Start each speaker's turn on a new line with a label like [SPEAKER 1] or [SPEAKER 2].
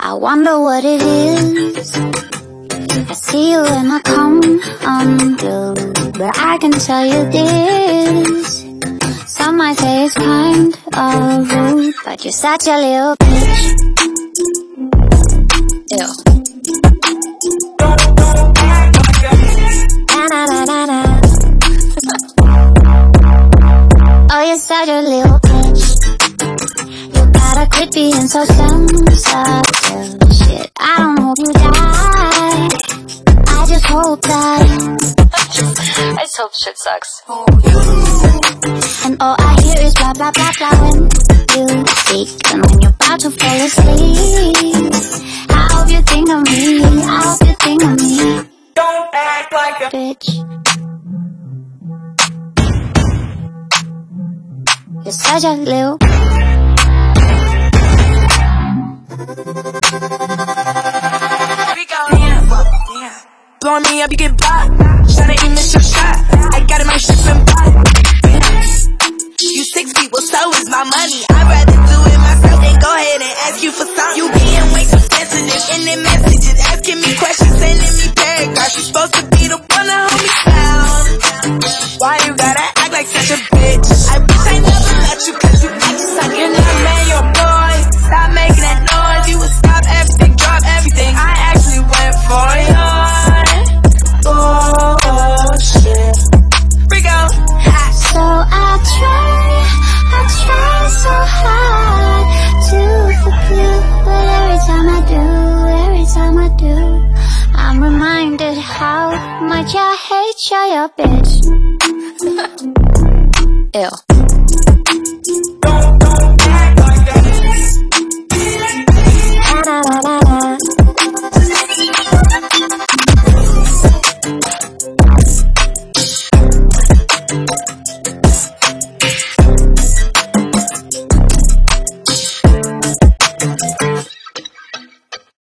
[SPEAKER 1] I wonder what it is. I see you when I come unglued, but I can tell you this. Some might say it's kind of rude, but you're such a little bitch. Ew. Oh, you're such a little bitch. You gotta quit being so sensitive. Shit, I don't hope you die. I just hope that
[SPEAKER 2] I just hope shit sucks.
[SPEAKER 1] And all I hear is blah blah blah blah when you speak. And when you're about to fall asleep, I hope you think of me, I hope you think of me.
[SPEAKER 3] Don't act like a
[SPEAKER 1] Bitch, you're such a little.
[SPEAKER 3] Blow me up, you get blocked. Tryna aim miss your shot. I got it, my shit and buy. You 6 feet, well, so is my money. I'd rather do it myself than go ahead and ask you for something. You being way too sensitive in the messages, asking me questions, sending me paragraphs. You supposed to be the one to hold me down. Why you gotta act like such a bitch? I wish I never met you, cause you act just like you're not man, your boy. Stop making that noise, you would stop everything, drop everything. I actually went for you.
[SPEAKER 1] So I try so hard to forgive, but every time I do, I'm reminded how much I hate you, bitch. Ew.